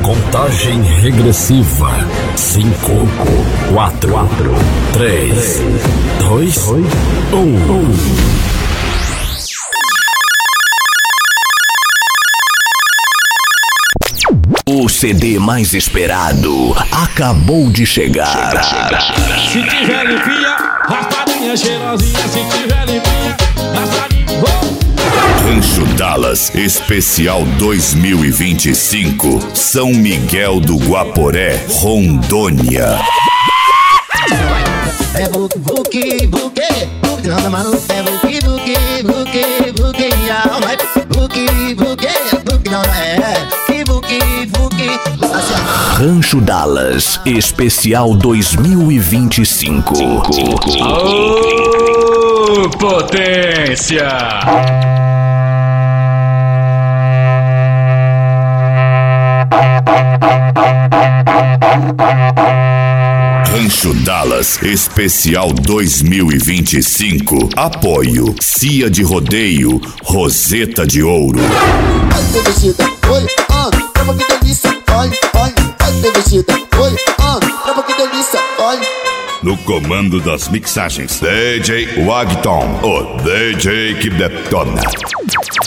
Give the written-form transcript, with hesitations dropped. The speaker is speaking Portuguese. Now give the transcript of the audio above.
Contagem regressiva. 5, 4, 3, 2, 1. O CD mais esperado acabou de chegar. Se tiver limpinha, raspadinha cheirosinha. Se tiver limpinha, raspadinha. Rancho Dallas Especial 2025, São Miguel do Guaporé, Rondônia. É buque, buque, buque, buque, não, mano, é buque, buque, buque, buque, não, é buque, buque, buque, não, é buque, buque, Rancho Dallas Especial 2025. Ô, potência! Rancho Dallas Especial 2025. Apoio Cia de Rodeio, Roseta de Ouro. vai ter vestida, oi, trava que delícia, olha, vai ter vestida, oi, trava que delícia, olha. No comando das mixagens, DJ Wagton, o DJ que detona.